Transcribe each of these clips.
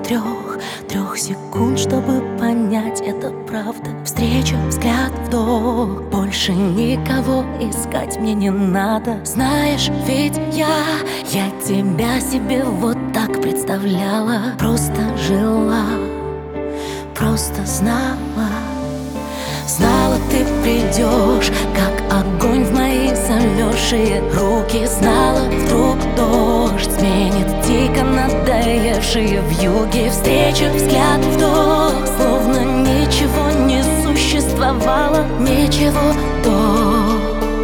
трех секунд, чтобы понять, это правда. Встреча, взгляд, вдох. Больше никого искать мне не надо. Знаешь, ведь я тебя себе вот так представляла. Просто жила, просто знала. Знала, ты придешь, как огонь в мои замерзшие руки. Знала, вдруг дождь сменит дико надоевшие вьюги. Встреча, взгляд, вдох, словно ничего не существовало, ничего до.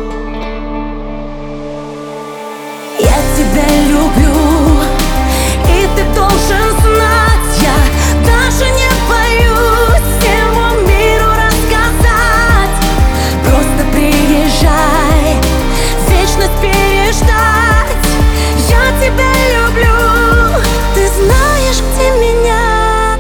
Я тебя люблю, и ты должен знать, я даже не боюсь всему миру рассказать. Просто приезжай, вечность переждать. Я тебя люблю, ты знаешь, где меня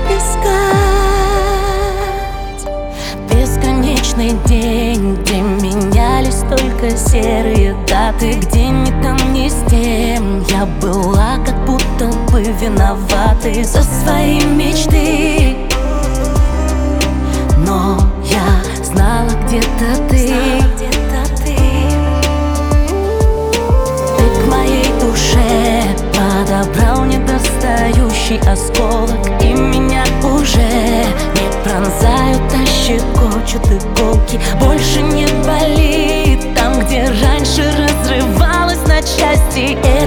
искать. Бесконечный день, где менялись только серые даты, где ни там, ни с тем я была как будто бы виноватой за свои мечты. Но я знала, где-то ты. Ты к моей душе подобрал недостающий осколок, и меня уже не пронзают, а щекочут иголки. Больше не болит там, где раньше разрывалась на части.